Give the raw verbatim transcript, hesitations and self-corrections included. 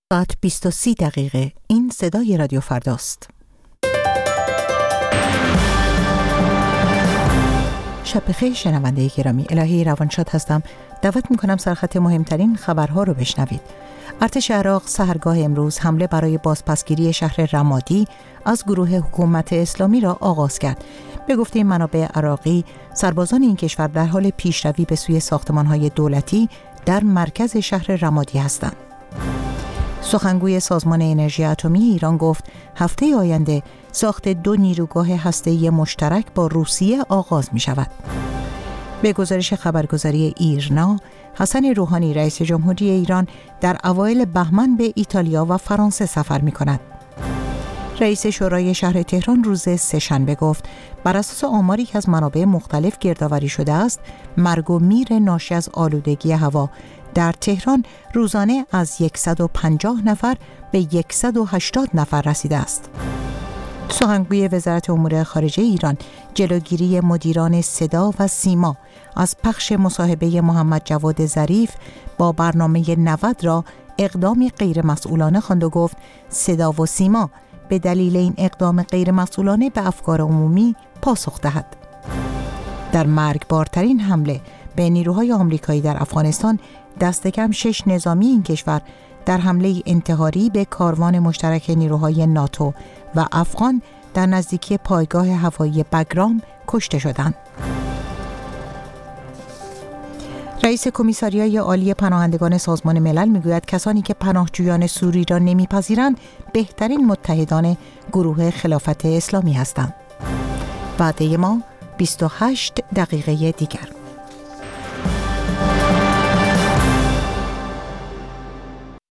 ساعت بیست و سی دقیقه. این صدای رادیو فرداست. شب بخیر شنونده گرامی، الهی روانشاد هستم. دعوت میکنم سرخط مهمترین خبرها رو بشنوید. ارتش عراق سحرگاه امروز حمله برای بازپسگیری شهر رمادی از گروه حکومت اسلامی را آغاز کرد. به گفته منابع عراقی، سربازان این کشور در حال پیشروی به سوی ساختمان‌های دولتی در مرکز شهر رمادی هستند. سخنگوی سازمان انرژی اتمی ایران گفت هفته آینده ساخت دو نیروگاه هسته‌ای مشترک با روسیه آغاز می شود. به گزارش خبرگزاری ایرنا، حسن روحانی رئیس جمهوری ایران در اوایل بهمن به ایتالیا و فرانسه سفر می کند. رئیس شورای شهر تهران روز سه‌شنبه گفت بر اساس آماری که از منابع مختلف گردآوری شده است، مرگ و میر ناشی از آلودگی هوا در تهران روزانه از صد و پنجاه نفر به صد و هشتاد نفر رسیده است. سخنگوی وزارت امور خارجه ایران جلوگیری مدیران صدا و سیما از پخش مصاحبه محمد جواد ظریف با برنامه نود را اقدامی غیرمسئولانه خواند و گفت صدا و سیما به دلیل این اقدام غیرمسئولانه به افکار عمومی پاسخ دهد. در مرگبارترین حمله به نیروهای آمریکایی در افغانستان، دست کم شش نظامی این کشور در حمله انتحاری به کاروان مشترک نیروهای ناتو و افغان در نزدیکی پایگاه هوایی بگرام کشته شدند. رئیس کمیساریای عالی پناهندگان سازمان ملل میگوید کسانی که پناهجویان سوری را نمیپذیرند بهترین متحدان گروه خلافت اسلامی هستند. وعده ما بیست و هشت دقیقه دیگر.